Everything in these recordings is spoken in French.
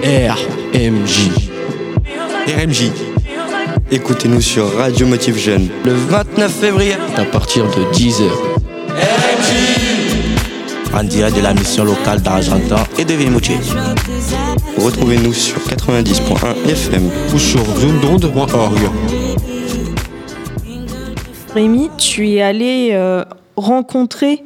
RMJ. RMJ. Écoutez-nous sur Radio Motif Jeune le 29 février à partir de 10h. RMJ. En direct de la mission locale d'Argentan et de Vimoutier. Retrouvez-nous sur 90.1 FM ou sur zondonde.org. Rémi, tu es allé rencontrer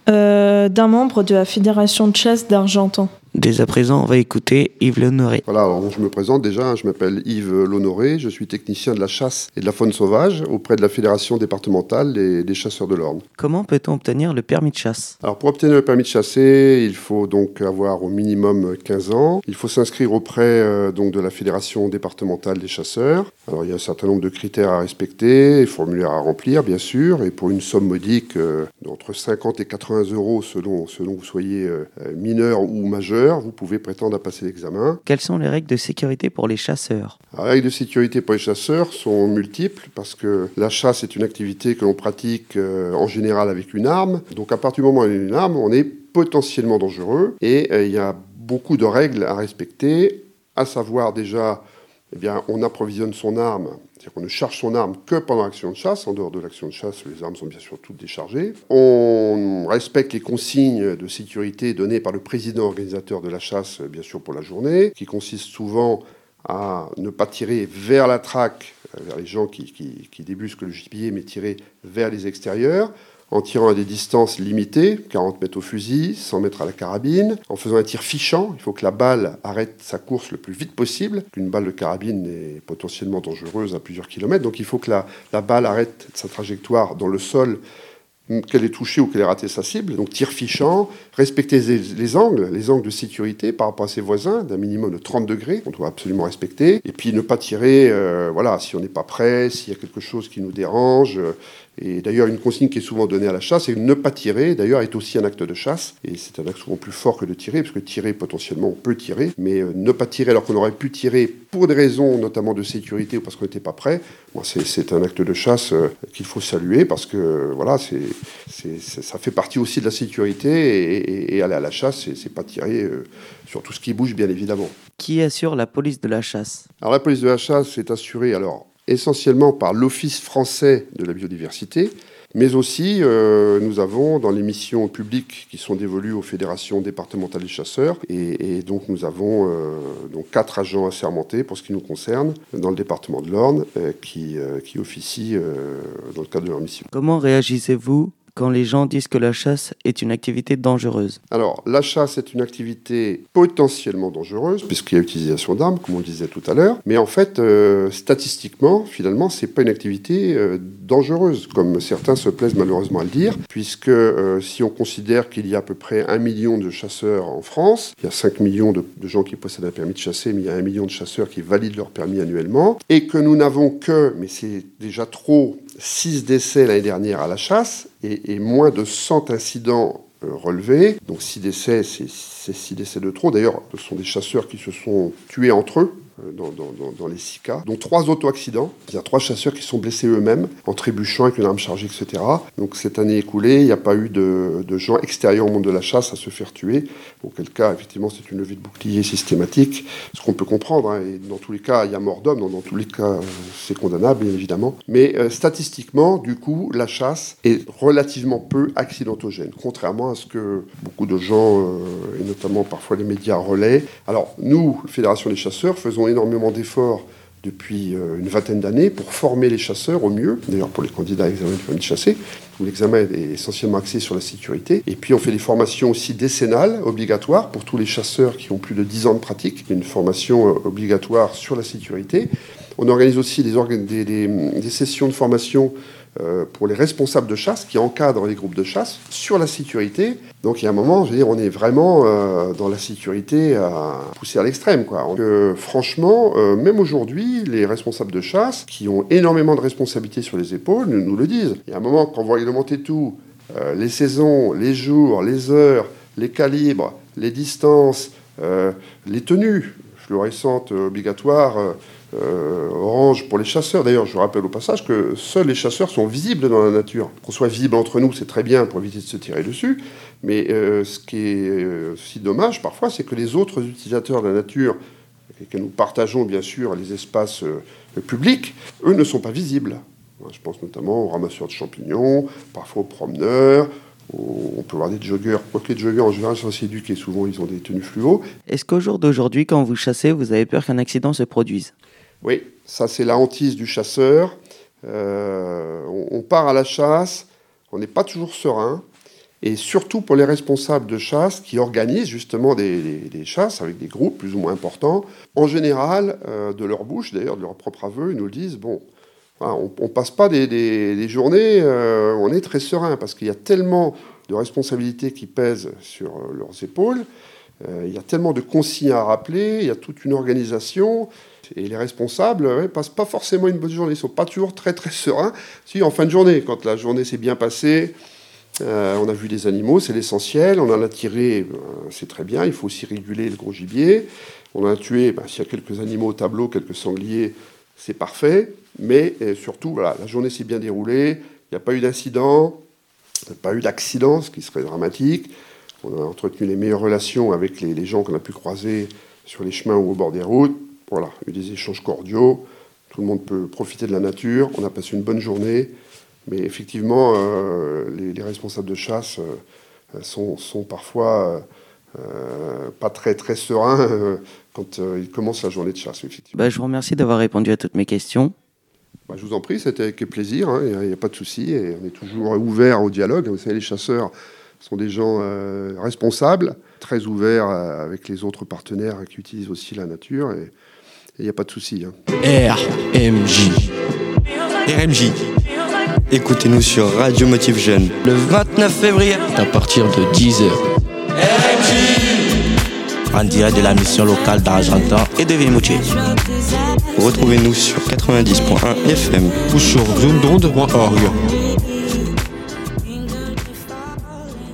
d'un membre de la Fédération de chasse d'Argentan. Dès à présent, on va écouter Yves L'Honoré. Voilà, alors je me présente déjà, je m'appelle Yves L'Honoré, je suis technicien de la chasse et de la faune sauvage auprès de la Fédération départementale des chasseurs de l'Orne. Comment peut-on obtenir le permis de chasse ? Alors pour obtenir le permis de chasser, il faut donc avoir au minimum 15 ans. Il faut s'inscrire auprès donc de la Fédération départementale des chasseurs. Alors il y a un certain nombre de critères à respecter, formulaires à remplir bien sûr, et pour une somme modique d'entre 50 et 80 euros selon que vous soyez mineur ou majeur, vous pouvez prétendre à passer l'examen. Quelles sont les règles de sécurité pour les chasseurs ? Les règles de sécurité pour les chasseurs sont multiples parce que la chasse est une activité que l'on pratique en général avec une arme. Donc à partir du moment où on a une arme, on est potentiellement dangereux et il y a beaucoup de règles à respecter, à savoir déjà, on approvisionne son arme. C'est-à-dire qu'on ne charge son arme que pendant l'action de chasse. En dehors de l'action de chasse, les armes sont bien sûr toutes déchargées. On respecte les consignes de sécurité données par le président organisateur de la chasse, bien sûr pour la journée, qui consiste souvent à ne pas tirer vers la traque, vers les gens qui débusquent le gibier, mais tirer vers les extérieurs, en tirant à des distances limitées, 40 mètres au fusil, 100 mètres à la carabine, en faisant un tir fichant. Il faut que la balle arrête sa course le plus vite possible. Une balle de carabine est potentiellement dangereuse à plusieurs kilomètres, donc il faut que la balle arrête sa trajectoire dans le sol, qu'elle ait touché ou qu'elle ait raté sa cible. Donc tir fichant, respecter les angles de sécurité par rapport à ses voisins, d'un minimum de 30 degrés, on doit absolument respecter. Et puis ne pas tirer, si on n'est pas prêt, s'il y a quelque chose qui nous dérange. Et d'ailleurs, une consigne qui est souvent donnée à la chasse, c'est ne pas tirer, d'ailleurs, est aussi un acte de chasse. Et c'est un acte souvent plus fort que de tirer, parce que tirer, potentiellement, on peut tirer. Mais ne pas tirer alors qu'on aurait pu tirer pour des raisons, notamment de sécurité ou parce qu'on n'était pas prêt, c'est un acte de chasse qu'il faut saluer, parce que voilà, ça fait partie aussi de la sécurité. Et aller à la chasse, c'est pas tirer sur tout ce qui bouge, bien évidemment. Qui assure la police de la chasse ? Alors la police de la chasse est assurée, essentiellement par l'Office français de la biodiversité, mais aussi nous avons dans les missions publiques qui sont dévolues aux fédérations départementales des chasseurs, et donc nous avons 4 agents assermentés pour ce qui nous concerne dans le département de l'Orne qui officient dans le cadre de leur mission. Comment réagissez-vous quand les gens disent que la chasse est une activité dangereuse ? Alors, la chasse est une activité potentiellement dangereuse, puisqu'il y a utilisation d'armes, comme on le disait tout à l'heure. Mais en fait, statistiquement, finalement, c'est pas une activité dangereuse, comme certains se plaisent malheureusement à le dire, puisque si on considère qu'il y a à peu près 1 million de chasseurs en France, il y a 5 millions de gens qui possèdent un permis de chasser, mais il y a 1 million de chasseurs qui valident leur permis annuellement, et que nous n'avons que, mais c'est déjà trop, 6 décès l'année dernière à la chasse, et moins de 100 incidents relevés. Donc 6 décès, c'est 6 décès de trop. D'ailleurs, ce sont des chasseurs qui se sont tués entre eux dans les 6 cas. Donc 3 auto-accidents. Il y a 3 chasseurs qui sont blessés eux-mêmes en trébuchant avec une arme chargée, etc. Donc cette année écoulée, il n'y a pas eu de gens extérieurs au monde de la chasse à se faire tuer. Auquel cas, effectivement, c'est une levée de bouclier systématique, ce qu'on peut comprendre. Et dans tous les cas, il y a mort d'homme. Dans tous les cas, c'est condamnable, bien évidemment. Mais statistiquement, du coup, la chasse est relativement peu accidentogène, contrairement à ce que beaucoup de gens, et notamment parfois les médias, relaient. Alors, nous, Fédération des chasseurs, faisons énormément d'efforts depuis une vingtaine d'années pour former les chasseurs au mieux, d'ailleurs pour les candidats à l'examen du permis de chasser, où l'examen est essentiellement axé sur la sécurité. Et puis on fait des formations aussi décennales, obligatoires, pour tous les chasseurs qui ont plus de 10 ans de pratique, une formation obligatoire sur la sécurité. On organise aussi des sessions de formation pour les responsables de chasse qui encadrent les groupes de chasse sur la sécurité. Donc il y a un moment, on est vraiment dans la sécurité à pousser à l'extrême, quoi. Franchement, même aujourd'hui, les responsables de chasse, qui ont énormément de responsabilités sur les épaules, nous le disent. Il y a un moment, quand on va réglementer tout, les saisons, les jours, les heures, les calibres, les distances, les tenues fluorescentes obligatoires, orange pour les chasseurs. D'ailleurs, je rappelle au passage que seuls les chasseurs sont visibles dans la nature. Qu'on soit visible entre nous, c'est très bien pour éviter de se tirer dessus, mais ce qui est aussi dommage parfois, c'est que les autres utilisateurs de la nature que nous partageons bien sûr les espaces publics, eux ne sont pas visibles. Je pense notamment aux ramasseurs de champignons, parfois aux promeneurs. On peut voir des joggeurs, quoique les joggeurs en général sont assez éduqués, souvent ils ont des tenues fluo. Est-ce qu'au jour d'aujourd'hui, quand vous chassez, vous avez peur qu'un accident se produise ? Oui, ça c'est la hantise du chasseur. On part à la chasse, on n'est pas toujours serein, et surtout pour les responsables de chasse qui organisent justement des chasses avec des groupes plus ou moins importants. En général, de leur bouche, d'ailleurs de leur propre aveu, ils nous le disent, bon, on ne passe pas des journées, on est très serein, parce qu'il y a tellement de responsabilités qui pèsent sur leurs épaules, il y a tellement de consignes à rappeler, il y a toute une organisation, et les responsables ne passent pas forcément une bonne journée, ils ne sont pas toujours très très sereins. Si, en fin de journée, quand la journée s'est bien passée, on a vu des animaux, c'est l'essentiel, on en a tiré, c'est très bien, il faut aussi réguler le gros gibier, on en a tué, s'il y a quelques animaux au tableau, quelques sangliers, c'est parfait, mais surtout, voilà, la journée s'est bien déroulée, il n'y a pas eu d'incident, il n'y a pas eu d'accident, ce qui serait dramatique. On a entretenu les meilleures relations avec les gens qu'on a pu croiser sur les chemins ou au bord des routes. Voilà, il y a eu des échanges cordiaux, tout le monde peut profiter de la nature, on a passé une bonne journée, mais effectivement, les responsables de chasse sont parfois pas très, très sereins quand ils commencent la journée de chasse, effectivement. Je vous remercie d'avoir répondu à toutes mes questions. Je vous en prie, c'était avec plaisir, il n'y a pas de souci, et on est toujours ouvert au dialogue. Vous savez, les chasseurs sont des gens responsables, très ouverts avec les autres partenaires qui utilisent aussi la nature, et il n'y a pas de souci. RMJ. Écoutez-nous sur Radio Motif Jeune le 29 février à partir de 10h. En direct de la mission locale d'Argentan et de Vimoutier. Retrouvez-nous sur 90.1 FM ou sur zonedonde.org.